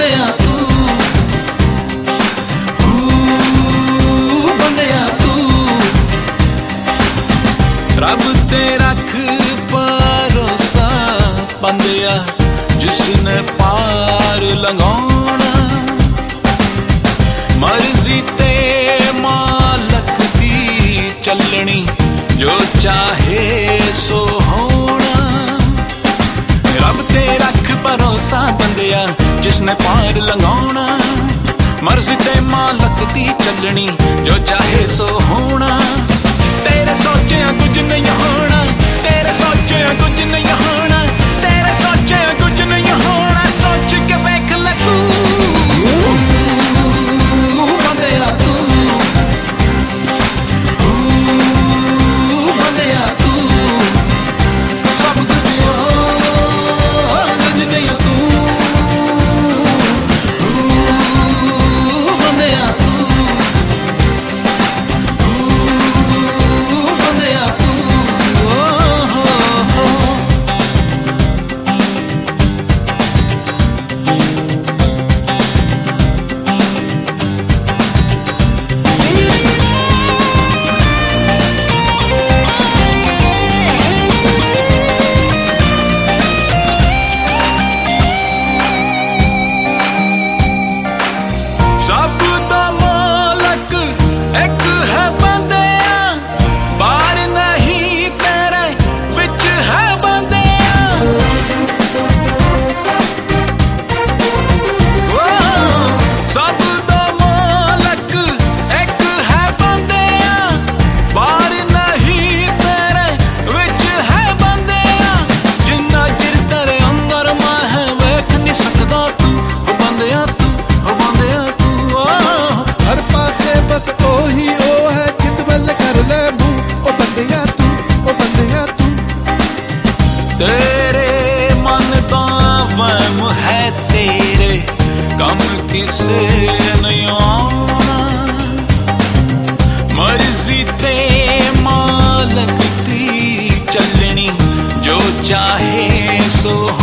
बंदिया तू बंदिया तू रब ते रख भरोसा बंदिया जिसने पार लंघाना मर्जी ते मालक दी चलनी जो चाहे सो होना रब ते रख भरोसा बंदिया जिसने पार लंघाना मर्जी ते मालक दी चलनी जो चाहे सो होना तेरे सोचे कुछ नहीं होना तेरे सोचे कुछ नहीं होना तेरे सोचे कुछ नहीं होना सोच के देख ले तू बंदिया तू बंदिया तू सब कुछ नहीं तू बंदिया तू बंदिया तू सब दा मालक एक है बंदिया बार नहीं तेरे विच है बंदिया सब दा मालक एक है बंदिया बार नहीं तेरे विच है बंदिया जिन्ना चिर तेरे अंदर मैं है वेख नहीं सकदा तू बंदिया तू बंदिया तू हर पासे बस ओही ओ है चितवल कर ले मुंह ओ बंदिया तू तेरे मन दा वहम है तेरे कम किसे नहीं आना मर्जी ते मालक दी चलनी जो चाहे सो